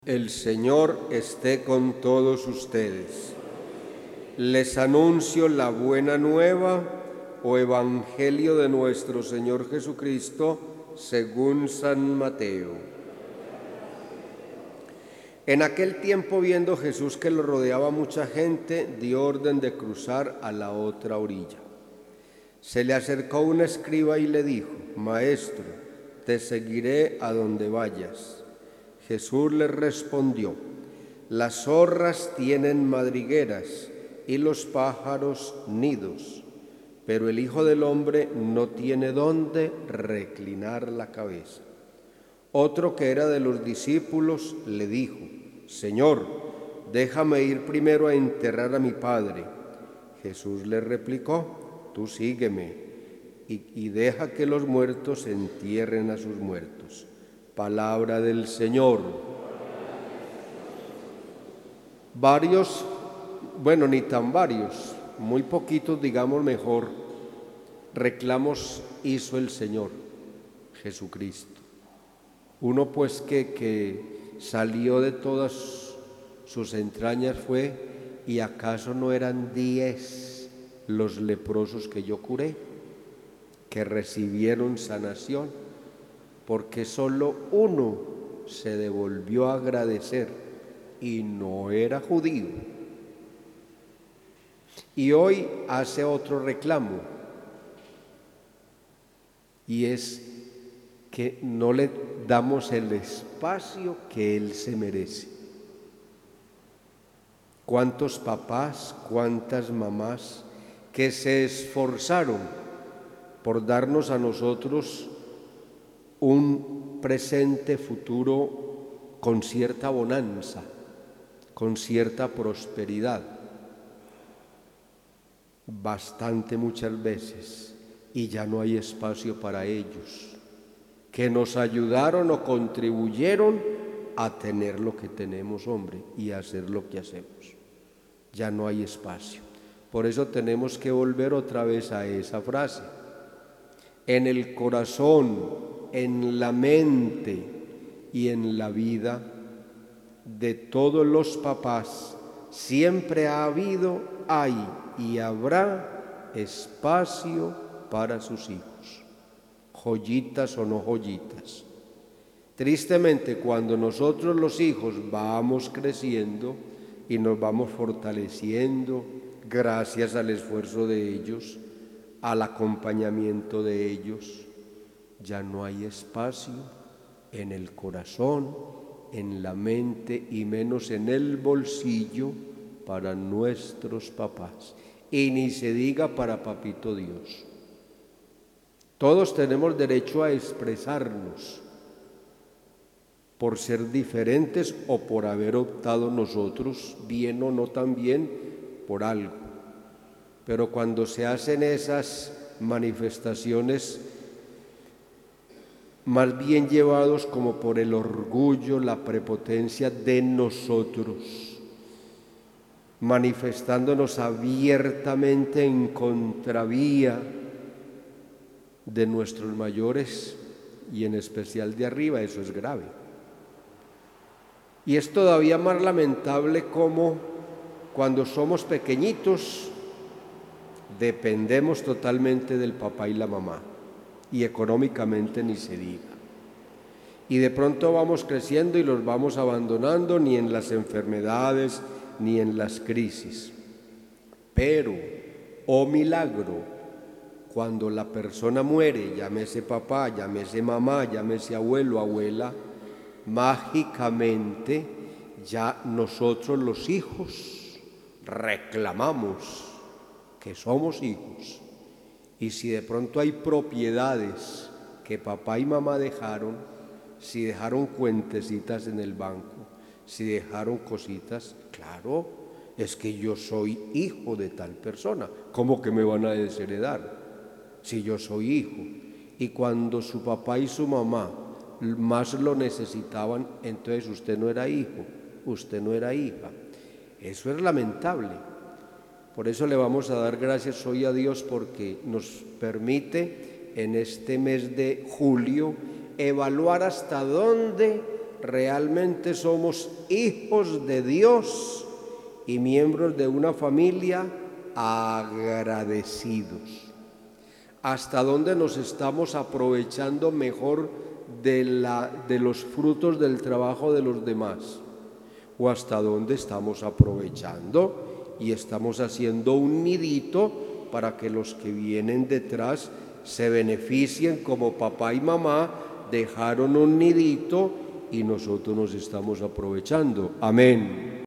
El Señor esté con todos ustedes. Les anuncio la buena nueva o evangelio de nuestro Señor Jesucristo según San Mateo. En aquel tiempo, viendo Jesús que lo rodeaba mucha gente, dio orden de cruzar a la otra orilla. Se le acercó un escriba y le dijo: Maestro, te seguiré a donde vayas. Jesús le respondió: las zorras tienen madrigueras y los pájaros nidos, pero el Hijo del Hombre no tiene dónde reclinar la cabeza. Otro que era de los discípulos le dijo: Señor, déjame ir primero a enterrar a mi padre. Jesús le replicó: tú sígueme y deja que los muertos entierren a sus muertos. Palabra del Señor. Varios, bueno, ni tan varios, muy poquitos, digamos mejor, reclamos hizo el Señor Jesucristo. Uno pues que salió de todas sus entrañas fue: ¿y acaso no eran 10 los leprosos que yo curé, que recibieron sanación? Porque solo uno se devolvió a agradecer y no era judío. Y hoy hace otro reclamo, y es que no le damos el espacio que él se merece. ¿Cuántos papás, cuántas mamás que se esforzaron por darnos a nosotros un presente futuro con cierta bonanza, con cierta prosperidad, bastante muchas veces, y ya no hay espacio para ellos, que nos ayudaron o contribuyeron a tener lo que tenemos, hombre, y a hacer lo que hacemos? Ya no hay espacio. Por eso tenemos que volver otra vez a esa frase. En el corazón, en la mente y en la vida de todos los papás siempre ha habido, hay y habrá espacio para sus hijos, joyitas o no joyitas. Tristemente, cuando nosotros los hijos vamos creciendo y nos vamos fortaleciendo gracias al esfuerzo de ellos, al acompañamiento de ellos, ya no hay espacio en el corazón, en la mente y menos en el bolsillo para nuestros papás. Y ni se diga para Papito Dios. Todos tenemos derecho a expresarnos por ser diferentes o por haber optado nosotros, bien o no tan bien, por algo. Pero cuando se hacen esas manifestaciones más bien llevados como por el orgullo, la prepotencia de nosotros, manifestándonos abiertamente en contravía de nuestros mayores y en especial de arriba, eso es grave. Y es todavía más lamentable como cuando somos pequeñitos dependemos totalmente del papá y la mamá, y económicamente ni se diga. Y de pronto vamos creciendo y los vamos abandonando, ni en las enfermedades ni en las crisis. Pero, oh milagro, cuando la persona muere, llámese papá, llámese mamá, llámese abuelo, abuela, mágicamente ya nosotros los hijos reclamamos que somos hijos. Y si de pronto hay propiedades que papá y mamá dejaron, si dejaron cuentecitas en el banco, si dejaron cositas, claro, es que yo soy hijo de tal persona. ¿Cómo que me van a desheredar si yo soy hijo? Y cuando su papá y su mamá más lo necesitaban, entonces usted no era hijo, usted no era hija. Eso es lamentable. Por eso le vamos a dar gracias hoy a Dios porque nos permite en este mes de julio evaluar hasta dónde realmente somos hijos de Dios y miembros de una familia agradecidos. ¿Hasta dónde nos estamos aprovechando mejor de los frutos del trabajo de los demás? ¿O hasta dónde estamos aprovechando y estamos haciendo un nidito para que los que vienen detrás se beneficien, como papá y mamá dejaron un nidito y nosotros nos estamos aprovechando? Amén.